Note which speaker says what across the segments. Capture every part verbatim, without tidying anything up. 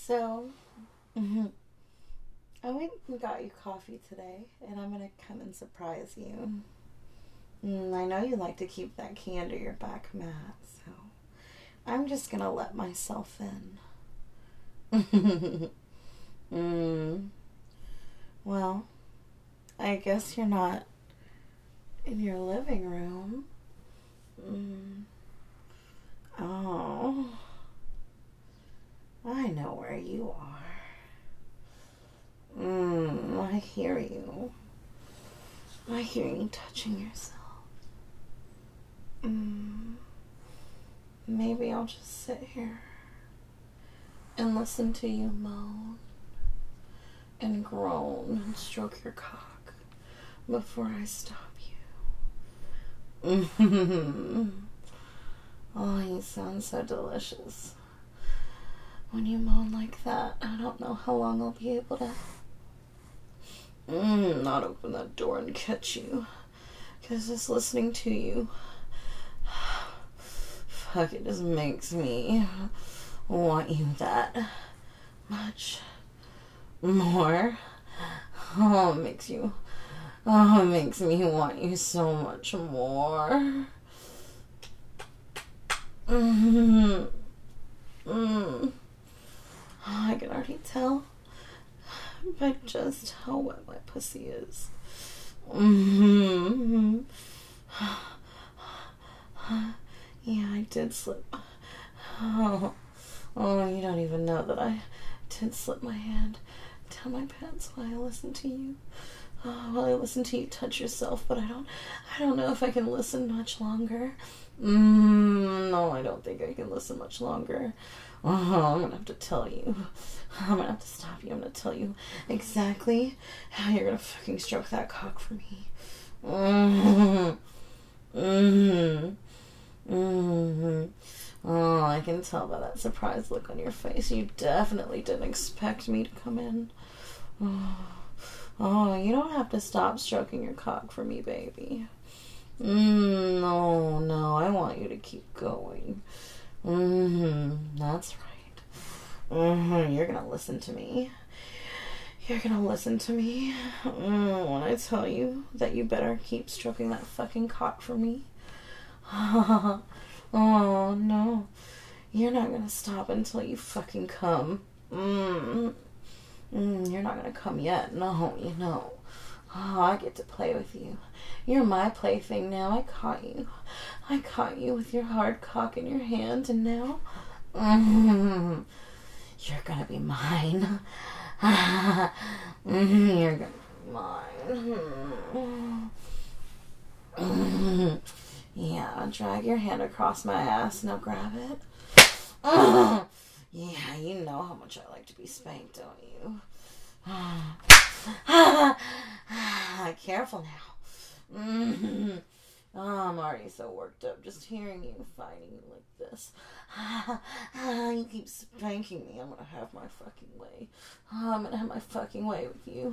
Speaker 1: So, mhm, I went and got you coffee today, and I'm gonna come and surprise you. Mm, I know you like to keep that key under your back mat, so I'm just gonna let myself in. mm. Well, I guess you're not in your living room. Mm. Oh, I know where you are. Mm, I hear you. I hear you touching yourself. Mm, maybe I'll just sit here and listen to you moan and groan and stroke your cock before I stop you. Oh, you sound so delicious. When you moan like that, I don't know how long I'll be able to mm, not open that door and catch you. Because just listening to you, fuck, it just makes me want you that much more. Oh, it makes you, oh, it makes me want you so much more. Mm-hmm. Mm. Oh, I can already tell by just how wet my pussy is. Mm-hmm. Yeah, I did slip. Oh, oh, you don't even know that I did slip my hand down my pants while I listened to you. Oh, while I listen to you touch yourself, but I don't, I don't know if I can listen much longer. Mm, no, I don't think I can listen much longer. Oh, I'm gonna have to tell you. I'm gonna have to stop you. I'm gonna tell you exactly how you're gonna fucking stroke that cock for me. Mm-hmm. Mm-hmm. Mm-hmm. Oh, I can tell by that surprised look on your face. You definitely didn't expect me to come in. Oh. Oh, you don't have to stop stroking your cock for me, baby. Mm, no, no, I want you to keep going. Mm-hmm, that's right. Mm-hmm, you're gonna listen to me. You're gonna listen to me mm, when I tell you that you better keep stroking that fucking cock for me. Oh, no. You're not gonna stop until you fucking come. Mm. Mm, you're not gonna come yet. No, you know. Oh, I get to play with you. You're my plaything now. I caught you. I caught you with your hard cock in your hand, and now mm, you're gonna be mine. mm, you're gonna be mine. Mm, yeah, drag your hand across my ass. Now grab it. Mm, yeah, you know how much I like to be spanked, don't you? Careful now. Mm-hmm. Oh, I'm already so worked up just hearing you fighting like this. You keep spanking me. I'm gonna have my fucking way. I'm gonna have my fucking way with you.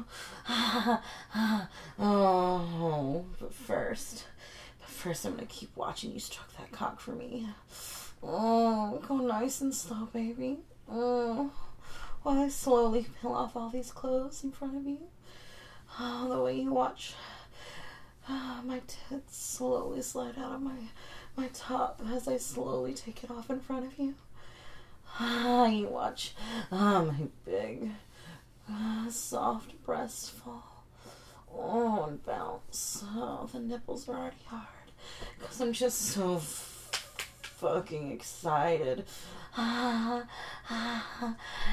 Speaker 1: Oh, but first, but first I'm gonna keep watching you stroke that cock for me. Oh, go nice and slow, baby. Oh, while I slowly peel off all these clothes in front of you. Oh, the way you watch uh, my tits slowly slide out of my my top as I slowly take it off in front of you. Ah, you watch ah, my big, uh, soft breasts fall. Oh, and bounce. Oh, the nipples are already hard because I'm just so f- fucking excited. Ah, ah,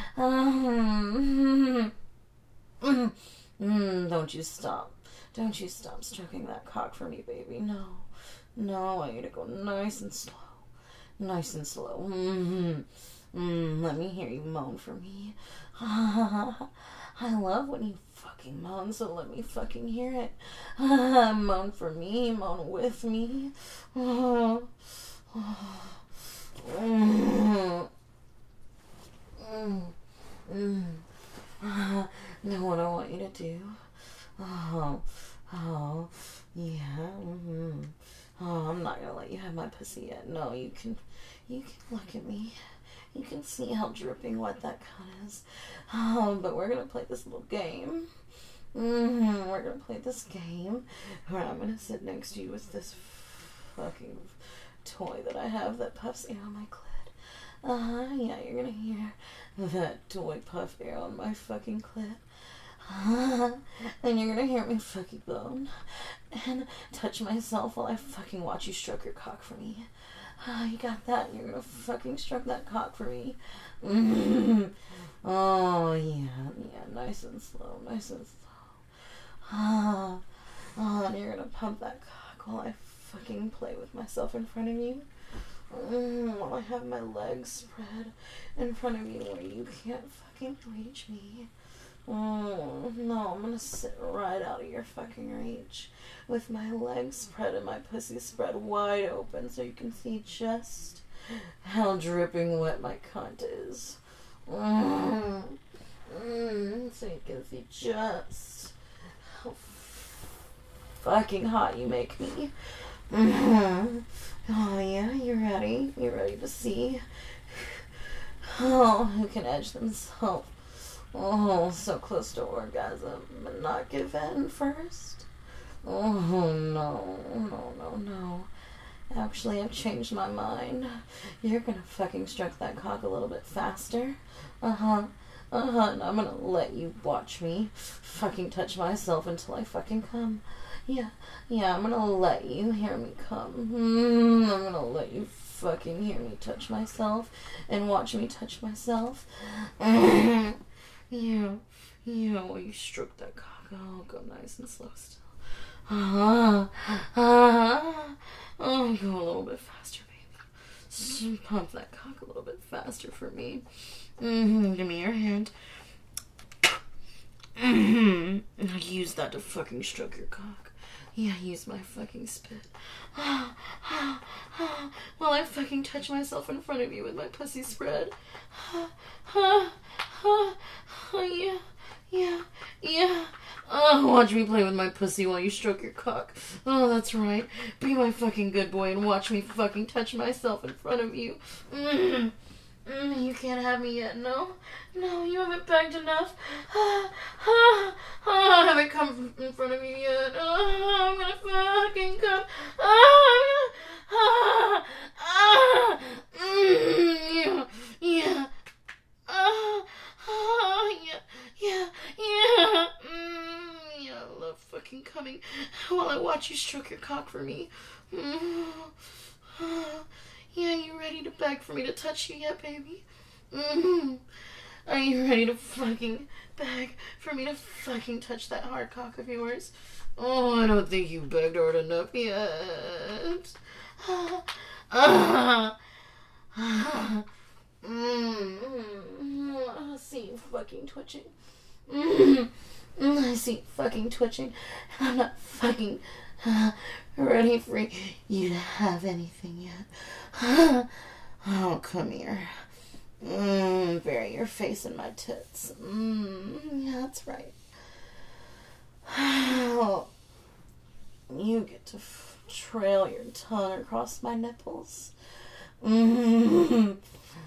Speaker 1: um, mm, mm, don't you stop. Don't you stop stroking that cock for me, baby. No. No, I want you to go nice and slow. Nice and slow. Mm-hmm. Mm, let me hear you moan for me. I love when you fucking moan, so let me fucking hear it. Moan for me, moan with me. Oh. Mm. Mm. Mm. Uh, know what I want you to do? Oh, oh, yeah. Mm-hmm. Oh, I'm not gonna let you have my pussy yet. No, you can, you can look at me. You can see how dripping wet that cunt is. Oh, but we're gonna play this little game. Mm-hmm. We're gonna play this game where I'm gonna sit next to you with this fucking toy that I have that puffs air on my clit. Uh-huh, yeah, you're gonna hear that toy puff air on my fucking clit. Uh, and you're gonna hear me fucking bone and touch myself while I fucking watch you stroke your cock for me. Uh, you got that? You're gonna fucking stroke that cock for me. Mm-hmm. Oh, yeah, yeah, nice and slow, nice and slow. Ah, oh, and you're gonna pump that cock while I fucking play with myself in front of you. Mm, while I have my legs spread in front of you where you can't fucking reach me. Mm, no, I'm gonna sit right out of your fucking reach with my legs spread and my pussy spread wide open so you can see just how dripping wet my cunt is. Mm, mm, so you can see just how fucking hot you make me. Mm-hmm. Oh yeah, you ready? You ready to see? Oh, who can edge themselves? Oh, so close to orgasm and not give in first? Oh, no, no, no, no. Actually, I've changed my mind. You're gonna fucking stroke that cock a little bit faster. Uh-huh. Uh-huh, and I'm gonna let you watch me fucking touch myself until I fucking come. Yeah, yeah, I'm gonna let you hear me come. Mm, I'm gonna let you fucking hear me touch myself and watch me touch myself. Mm. Yeah, yeah, while you stroke that cock, oh, go nice and slow still. Uh-huh, uh-huh. Oh, go a little bit faster, baby. Just pump that cock a little bit faster for me. Mm-hmm. Give me your hand. Mm-hmm. Use that to fucking stroke your cock. Yeah, use my fucking spit. While I fucking touch myself in front of you with my pussy spread. Yeah, yeah, yeah. Oh, watch me play with my pussy while you stroke your cock. Oh, that's right. Be my fucking good boy and watch me fucking touch myself in front of you. Mm. Mm, you can't have me yet, no? No, you haven't begged enough. Ah, ah, ah, I haven't come in front of you yet. Oh, I'm gonna fucking come. Ah, ah, ah, mm, yeah, yeah. Ah, ah, yeah, yeah, yeah. Mm, yeah, I love fucking coming while I watch you stroke your cock for me. Mm, ah. Yeah, you ready to beg for me to touch you yet, baby? Mm-hmm. Are you ready to fucking beg for me to fucking touch that hard cock of yours? Oh, I don't think you begged hard enough yet. Ah, ah, mm-hmm. I see you fucking twitching. Mm-hmm. I see you fucking twitching. And I'm not fucking uh, ready for you to have anything yet. Oh, come here. Mm, bury your face in my tits. Mm, yeah, that's right. Oh, you get to f- trail your tongue across my nipples. Mm.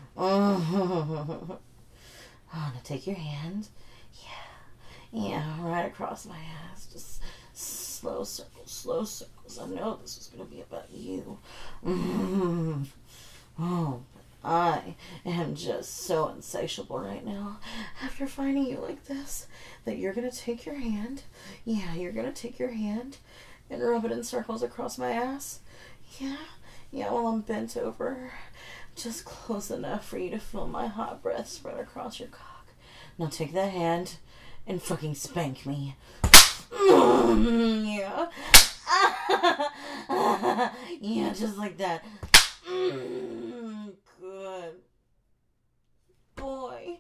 Speaker 1: Oh, now take your hand. Yeah, yeah, right across my ass. Just slow circles, slow circles. I know this is going to be about you. Mm. Oh, but I am just so insatiable right now after finding you like this that you're going to take your hand. Yeah, you're going to take your hand and rub it in circles across my ass. Yeah, yeah, while I'm bent over. Just close enough for you to feel my hot breath spread across your cock. Now take that hand and fucking spank me. Mm, yeah. Yeah, just like that. Mm, good boy.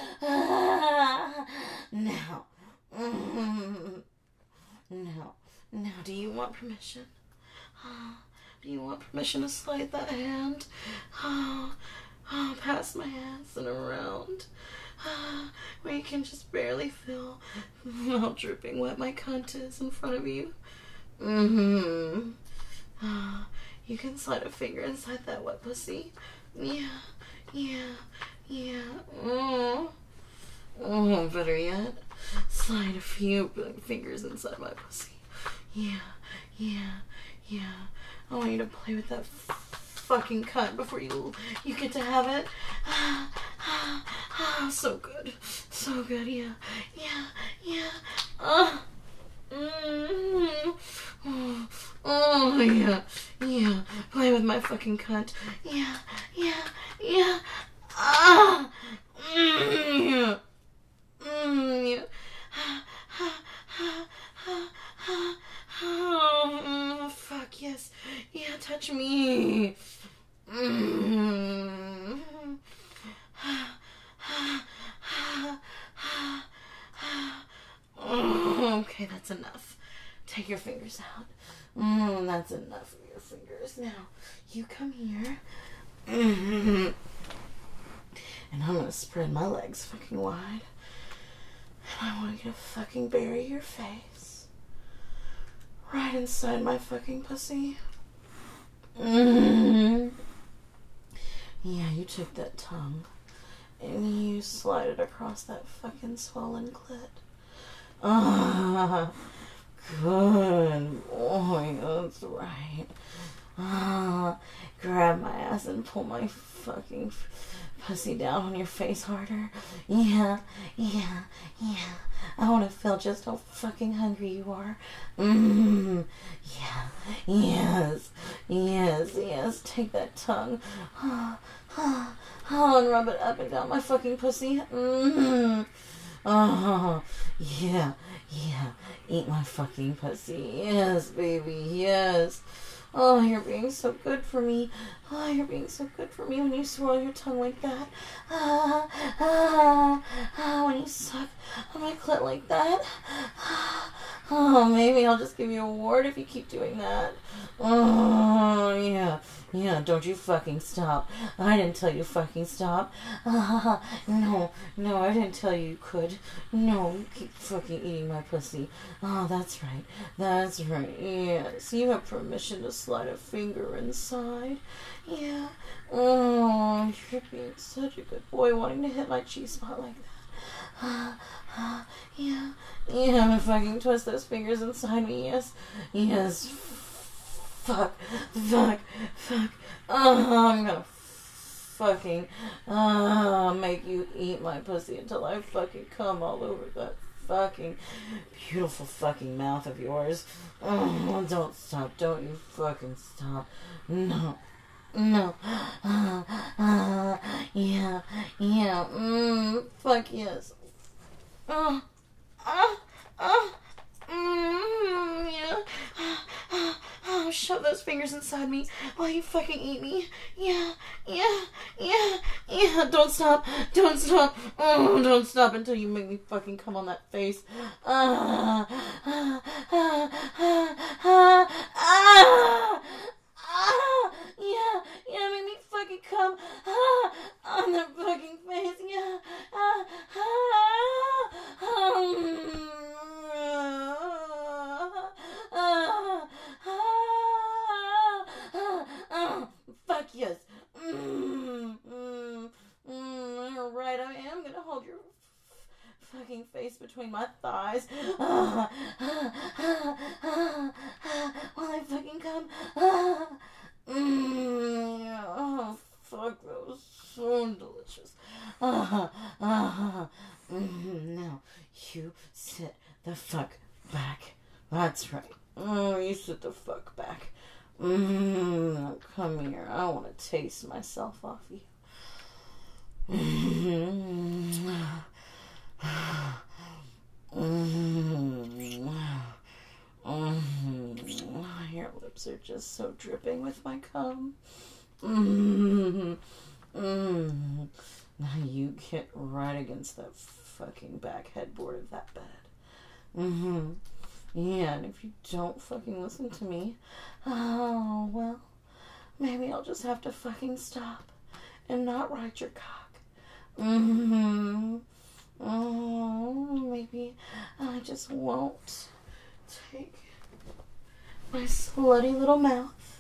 Speaker 1: Now. Mm, now. Now, do you want permission? Do you want permission to slide that hand? Oh, oh, past my ass and around. Uh, where you can just barely feel how dripping wet my cunt is in front of you. Mm-hmm. Uh, you can slide a finger inside that wet pussy. Yeah, yeah. better yet? Slide a few fingers inside my pussy. Yeah, yeah, yeah. I want you to play with that f- fucking cunt before you you get to have it. So good. So good, yeah. Yeah, yeah. Uh, mm, oh, oh, yeah. Yeah. Play with my fucking cunt. Yeah, yeah, yeah. Ah! Mm, yeah. Mm, yeah. Oh, fuck yes. Yeah, touch me. Mm. Okay, that's enough. Take your fingers out. Mm, that's enough of your fingers. Now, you come here. Mm-hmm. And I'm gonna spread my legs fucking wide. And I want you to fucking bury your face right inside my fucking pussy. Mm-hmm. Yeah, you took that tongue and you slide it across that fucking swollen clit. Ah, good boy, that's right. Ah, grab my ass and pull my fucking pussy down on your face harder. Yeah, yeah, yeah. I want to feel just how fucking hungry you are. Mmm. Yeah. Yes. Yes. Yes. Take that tongue. Oh, oh, oh, and rub it up and down my fucking pussy. Mmm. Oh, yeah. Yeah. Eat my fucking pussy. Yes, baby. Yes. Oh, you're being so good for me. Oh, you're being so good for me when you swirl your tongue like that. Ah, ah, ah, when you suck on my clit like that. Oh, maybe I'll just give you a award if you keep doing that. Oh, yeah. Yeah, don't you fucking stop. I didn't tell you to fucking stop. Ah, no, no, I didn't tell you you could. No, you keep fucking eating my pussy. Oh, that's right. That's right. Yes, you have permission to slide a finger inside. Yeah. Oh, you're being such a good boy wanting to hit my G-spot like that. Ah, ah, yeah. Yeah, I'm gonna fucking twist those fingers inside me. Yes. Yes. Fuck. Fuck. Fuck. Oh, I'm gonna fucking uh, make you eat my pussy until I fucking come all over that fucking beautiful fucking mouth of yours. Oh, don't stop. Don't you fucking stop. No. No. Uh, uh, yeah. Yeah. Mm, fuck yes. Oh. Oh. Oh. Mm, yeah. Oh, shove those fingers inside me while you fucking eat me. Yeah, yeah, yeah, yeah. Don't stop. Don't stop. Oh, don't stop until you make me fucking come on that face. Ah, ah, ah, ah, ah, ah, ah, yeah, yeah, make me fucking come ah, on that fucking face. Yeah, ah, ah, um, ah, ah, ah, ah, fuck yes. Mm, mm, mm, you're right, I am gonna hold your fucking face between my thighs. Ah, ah, ah, ah, ah, while I fucking come. Ah, mm, yeah, oh, fuck, that was so delicious. Ah, ah, mm, now, you sit the fuck back. That's right. Oh, you sit the fuck back. Mm, come here. I want to taste myself off you. Mm-hmm. Mm-hmm. Mm-hmm. Your lips are just so dripping with my cum. Mm-hmm. Mm-hmm. Now you get right against that fucking back headboard of that bed. Mm-hmm. Yeah, and if you don't fucking listen to me, oh, well, maybe I'll just have to fucking stop and not ride your cock. Mm-hmm. Oh, maybe I just won't take my slutty little mouth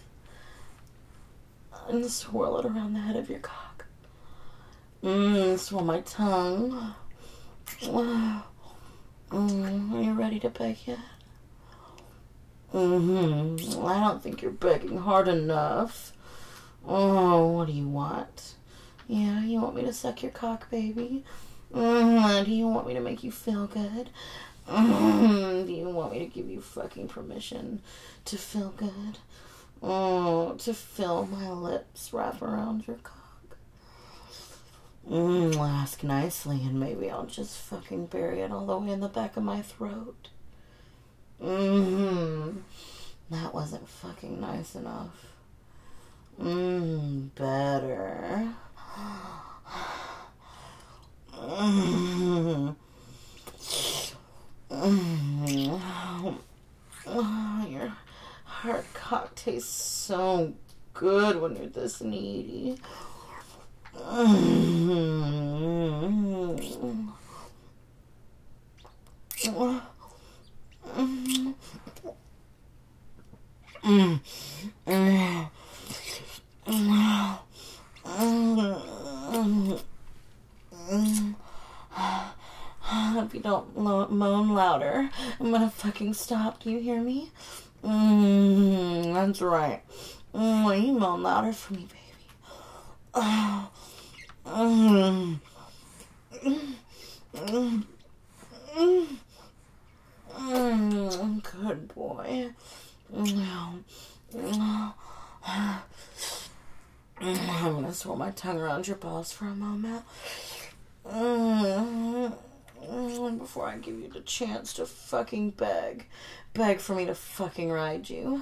Speaker 1: and swirl it around the head of your cock. Mmm, swirl my tongue Mm, are you ready to beg yet? Mm-hmm. I don't think you're begging hard enough. Oh, what do you want? Yeah, you want me to suck your cock, baby? Mm, do you want me to make you feel good? Mm, do you want me to give you fucking permission to feel good? Oh, to feel my lips wrap around your cock? Mm, ask nicely and maybe I'll just fucking bury it all the way in the back of my throat. Mmm. That wasn't fucking nice enough. Mmm, better. Mmm. Mmm. Oh, your hard cock tastes so good when you're this needy. Mm-hmm. Mm-hmm. If you don't lo- moan louder, I'm gonna fucking stop. Do you hear me? Mm, that's right. Mm, you moan louder for me, baby. Oh. Mm. Mm. Mm. Mm. Good boy. Mm. I'm gonna swirl my tongue around your balls for a moment. Mm. Before I give you the chance to fucking beg. Beg for me to fucking ride you.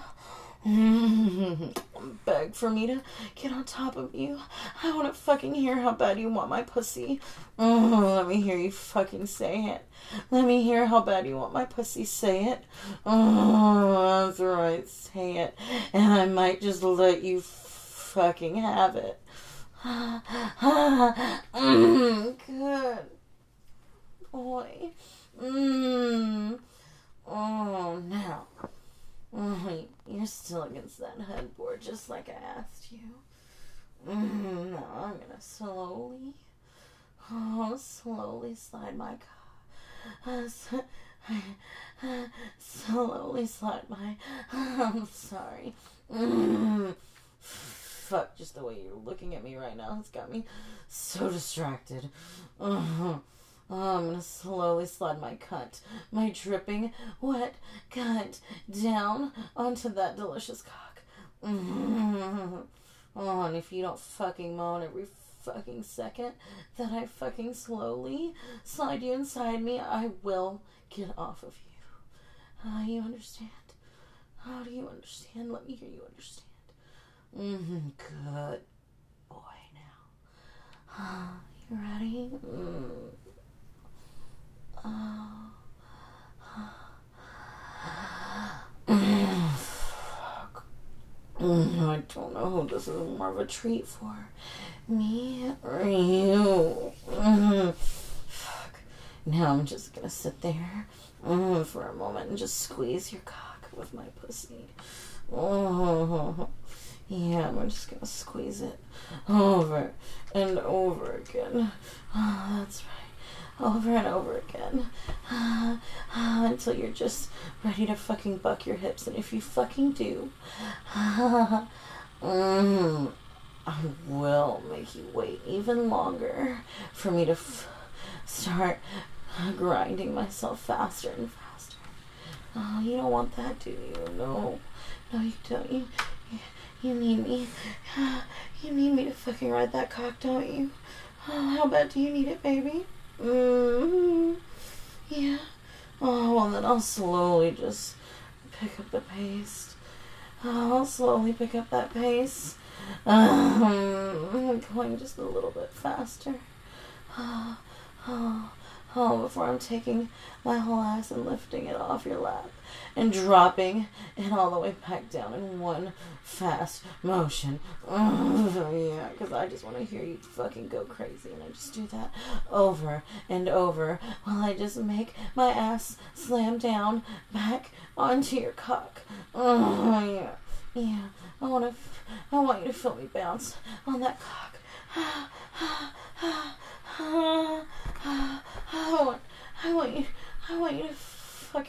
Speaker 1: Beg for me to get on top of you. I want to fucking hear how bad you want my pussy. Oh, let me hear you fucking say it. Let me hear how bad you want my pussy. Say it. Oh, that's right. Say it. And I might just let you fucking have it. mm, good boy. Mm. Oh, now. Mm, you're still against that headboard, just like I asked you. Mm, now I'm gonna slowly, oh, slowly slide my cock. Uh, slowly slide my. I'm sorry. Mm, fuck, just the way you're looking at me right now has got me so distracted. Uh, Oh, I'm gonna slowly slide my cunt, my dripping, wet cunt, down onto that delicious cock. Mm-hmm. Oh, and if you don't fucking moan every fucking second that I fucking slowly slide you inside me, I will get off of you. Uh, you understand? How do you understand? Let me hear you understand. Mm-hmm. Good boy now. You ready? Mm. Oh. Fuck. I don't know who this is more of a treat for. Me or you? Fuck. Now I'm just gonna sit there for a moment and just squeeze your cock with my pussy. Oh. Yeah, I'm just gonna squeeze it over and over again. Oh, that's right. Over and over again. Uh, uh, until you're just ready to fucking buck your hips. And if you fucking do, uh, mm, I will make you wait even longer for me to f- start grinding myself faster and faster. Oh, you don't want that, do you? No. No, you don't. You, you, you need me. You need me to fucking ride that cock, don't you? Oh, how bad do you need it, baby? Mm-hmm. Yeah. Oh, well, then I'll slowly just pick up the pace. Oh, I'll slowly pick up that pace. Um, going just a little bit faster. Oh, oh, oh, before I'm taking my whole ass and lifting it off your lap and dropping it all the way back down in one fast motion. Oh, yeah, because I just want to hear you fucking go crazy, and I just do that over and over while I just make my ass slam down back onto your cock. Oh, yeah, yeah. I want to, I want you to feel me bounce on that cock. I want,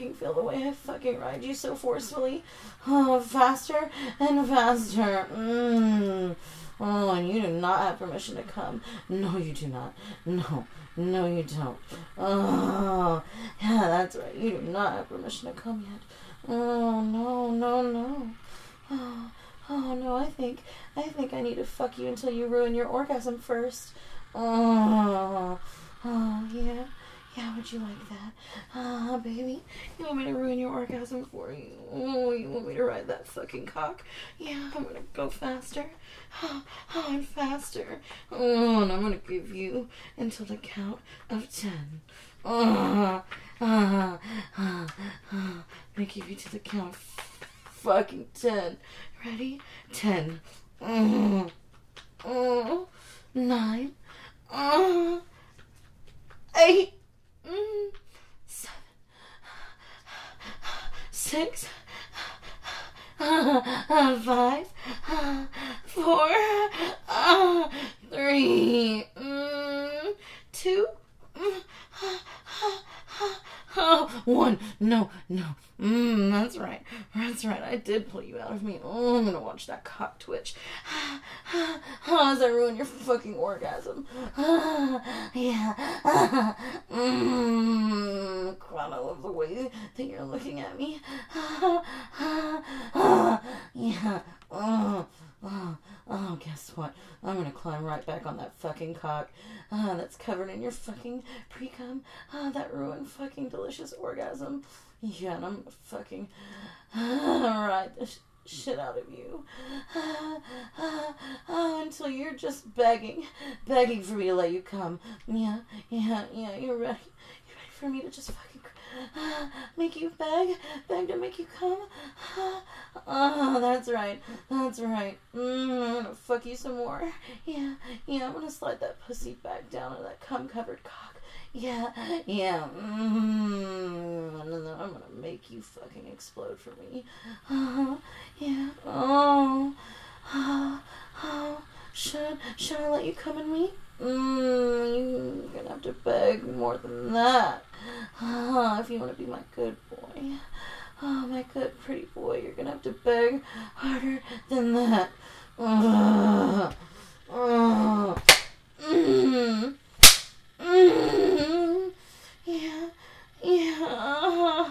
Speaker 1: fucking feel the way I fucking ride you so forcefully? Oh, faster and faster. Mmm. Oh, and you do not have permission to come. No, you do not. No. No, you don't. Oh, yeah, that's right. You do not have permission to come yet. Oh, no, no, no. Oh, oh no, I think, I think I need to fuck you until you ruin your orgasm first. Oh, oh, yeah. Yeah, would you like that? Ah, uh, baby, you want me to ruin your orgasm for you? Oh, you want me to ride that fucking cock? Yeah, I'm gonna go faster. Oh, oh and faster. Oh, and I'm gonna give you until the count of ten. Oh, ah, ah, ah. I'm gonna give you to the count of fucking ten. Ready? Ten. Oh, oh, nine. Oh, eight. Mm, seven, six, uh, five, uh, four, uh, three, mm, two, uh, one. No, no. Mm, that's right. That's right. I did pull you out of me. Oh, I'm gonna watch that cock twitch. As I ruin your fucking orgasm. Yeah. Mm, God, I love the way that you're looking at me. Yeah. Oh, oh, oh, guess what? I'm gonna climb right back on that fucking cock uh, that's covered in your fucking pre-cum. Uh, that ruined fucking delicious orgasm. Yeah, and I'm gonna fucking uh, ride the sh- shit out of you uh, uh, uh, until you're just begging, begging for me to let you come. Yeah, yeah, yeah, you're ready. You're ready for me to just fucking uh, make you beg, beg to make you come. Uh, oh, that's right, that's right. Mm, I'm gonna fuck you some more. Yeah, yeah, I'm gonna slide that pussy back down to that cum-covered cock. Yeah, yeah, mm, and then I'm gonna make you fucking explode for me. Uh, yeah, oh, oh, oh, should, should I let you come in me? Mm, you're gonna have to beg more than that. Uh, if you wanna be my good boy. Oh, my good pretty boy, you're gonna have to beg harder than that. Uh, uh, mm. Mm, yeah, yeah,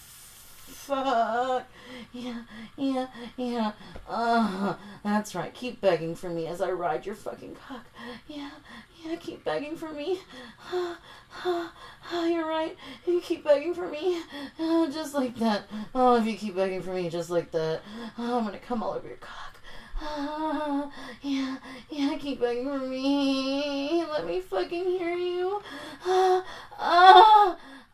Speaker 1: fuck, yeah, yeah, yeah, uh, that's right, keep begging for me as I ride your fucking cock, yeah, yeah, keep begging for me, uh, uh, oh, you're right, if you keep begging for me, uh, just like that, oh, if you keep begging for me just like that, oh, I'm gonna come all over your cock. Ah, yeah, yeah, keep begging for me. Let me fucking hear you. Ah, ah,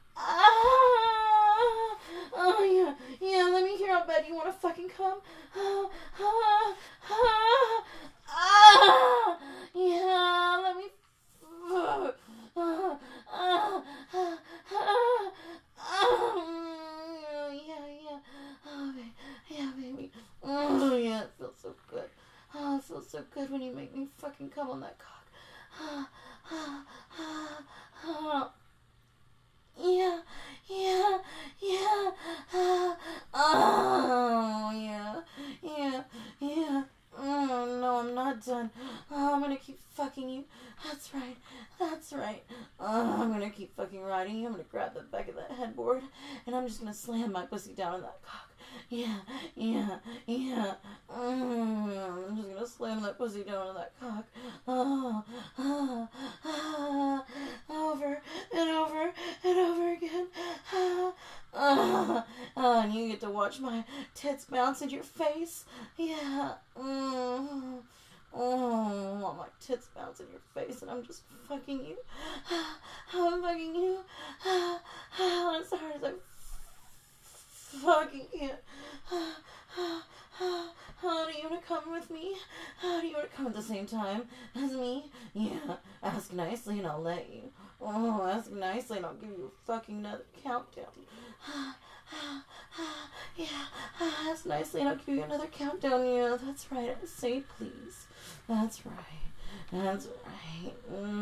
Speaker 1: ah. Oh, yeah, yeah, let me hear how bad you want to fucking come. Ah, ah, ah, ah. Yeah, let me. Ah, ah, ah, ah, ah. Oh, yeah, yeah. Oh, baby. Yeah, baby. Oh, yeah, it feels so good. Oh, it feels so good when you make me fucking come on that cock. Ah, ah, ah, ah. Yeah, yeah, yeah. Ah, oh, yeah, yeah, yeah. Oh, no, I'm not done. Oh, I'm gonna keep fucking you. That's right. That's right. Oh, I'm gonna keep fucking riding you. I'm gonna grab the back of that headboard, and I'm just gonna slam my pussy down in that cock. Yeah, yeah, yeah. Mm, I'm just gonna slam that pussy down in that cock. Oh, oh, oh, over and over and over again. Oh, oh, oh, and you get to watch my tits bounce in your face. Yeah. Mm. Oh, I want my tits bounce in your face, and I'm just fucking you. I'm fucking you. As hard as I fucking can. Oh, do you want to come with me? Oh, do you want to come at the same time as me? Yeah, ask nicely and I'll let you. Oh, ask nicely and I'll give you a fucking another countdown. Yeah, ask nicely and I'll give you another countdown. Yeah, that's right. Say please. That's right. That's right.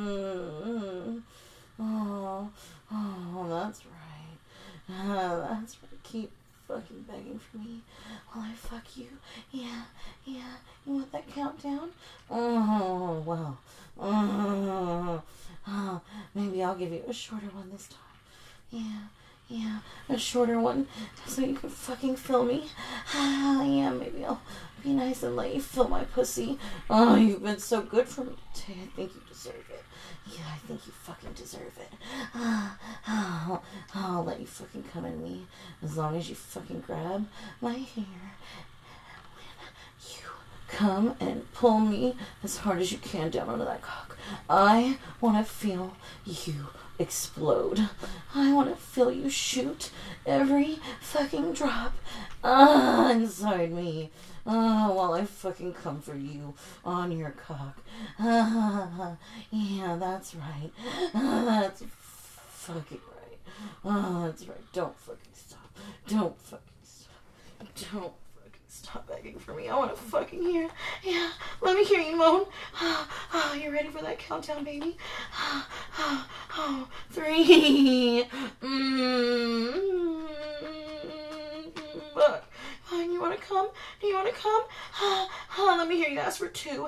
Speaker 1: Mm-hmm. Oh, oh, that's right. Uh, that's keep fucking begging for me while I fuck you? Yeah, yeah. You want that countdown? Oh, well. Oh, oh, maybe I'll give you a shorter one this time. Yeah, yeah. A shorter one so you can fucking fill me. Ah, yeah, maybe I'll be nice and let you fill my pussy. Oh, you've been so good for me today. I think you deserve it. Yeah, I think you fucking deserve it. Ah, oh, I'll let you fucking come in me as long as you fucking grab my hair. When you come and pull me as hard as you can down onto that cock, I want to feel you explode. I want to feel you shoot every fucking drop ah, inside me. Oh, while I fucking come for you on your cock. Ah, yeah, that's right. Ah, that's fucking right. Oh, that's right. Don't fucking stop. Don't fucking stop. Don't fucking stop begging for me. I want to fucking hear. Yeah, let me hear you moan. Oh, oh, you ready for that countdown, baby? Oh, oh, oh three. Mm-hmm. Fuck. You want to come? Do you want to come? Uh, uh, let me hear you ask for two.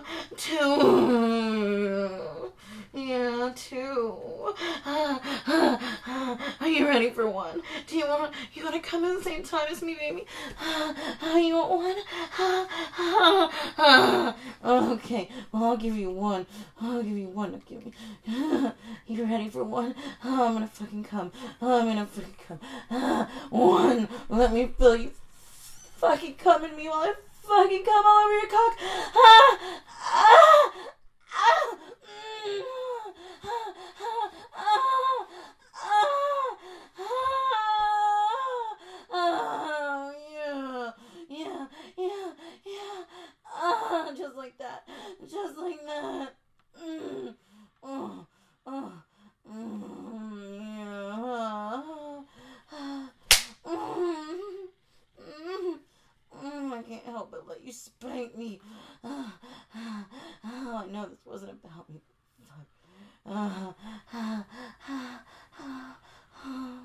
Speaker 1: Two. Yeah, two. Uh, uh, uh, are you ready for one? Do you want you want to come at the same time as me, baby? Uh, uh, you want one? Uh, uh, uh, okay. Well, I'll give you one. I'll give you one. Give me. Uh, you ready for one? Uh, I'm gonna fucking come. Uh, I'm gonna fucking come. Uh, one. Let me fill you. Fucking come in me while I fucking come all over your cock. Ah, ah, ah, mm, ah, ah, ah, ah, ah, yeah, yeah, yeah, yeah. Ah, just like that, just like that. Mm, oh, oh, mm, yeah. Ah, mm, mm. Mm, I can't help but let you spank me. Uh, uh, oh, I know this wasn't about me. Uh, uh, uh, uh,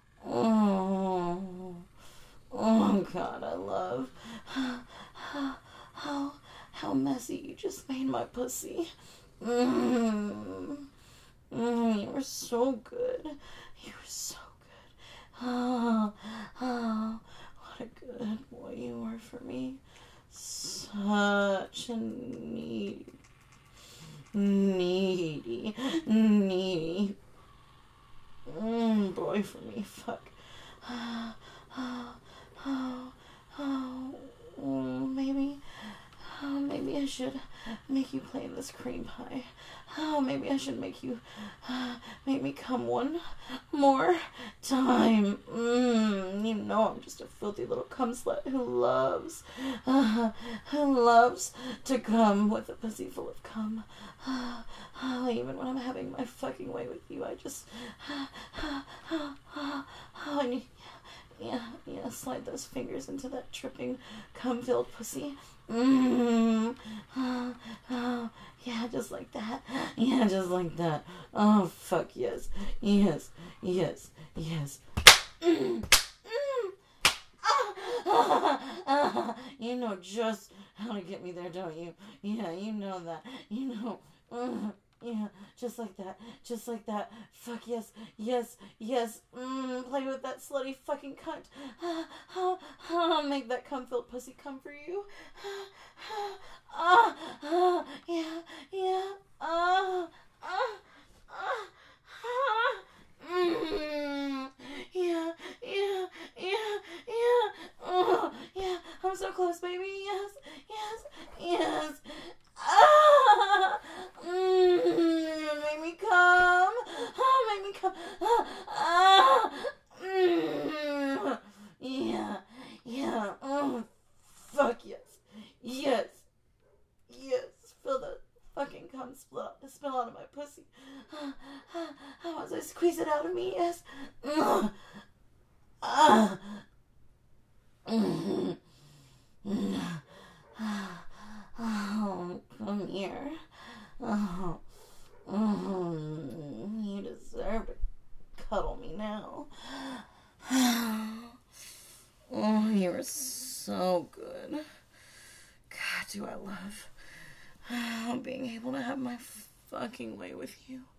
Speaker 1: oh, oh, God, I love how, how, how messy you just made my pussy. Mm, mm, you were so good. You were so good. Oh, oh. What a good boy you were for me. Such a needy, needy, needy mm, boy for me. Fuck. Oh, oh, oh, oh, oh, maybe, oh, maybe I should make you play in this cream pie. Oh, maybe I should make you, uh, make me come one more time. Mmm, you know I'm just a filthy little cum slut who loves, uh, who loves to come with a pussy full of cum. Uh, oh, even when I'm having my fucking way with you, I just, uh, uh, uh, uh, oh, and you, yeah, yeah, slide those fingers into that dripping, cum-filled pussy. Mmm. Oh, oh, yeah, just like that. Yeah, just like that. Oh, fuck yes. Yes, yes, yes. Mm, mm. Ah, ah, ah. You know just how to get me there, don't you? Yeah, you know that. You know. Mm. Yeah, just like that, just like that. Fuck yes, yes, yes. Mmm, play with that slutty fucking cunt. Ah, ah, ah, make that cum-filled pussy come for you. Ah, ah, ah, yeah, yeah. Ah, ah, ah, ah. Mmm, yeah, yeah, yeah, yeah. Oh, yeah, I'm so close, baby. Yes, yes, yes. Ah, mm, make me come. Ah, make me come. Ah, ah, mm, yeah, yeah. Oh, fuck yes, yes, yes. Feel the fucking cum spill, spill out of my pussy. Ah, ah, ah, once I squeeze it out of me, yes. Mm, ah, mm, mm, ah. Oh, come here. Oh, oh, you deserve to cuddle me now. You were so good. God, do I love oh, being able to have my fucking way with you.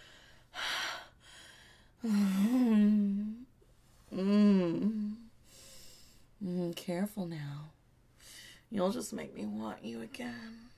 Speaker 1: Mm. Mm. Mm, careful now. You'll just make me want you again.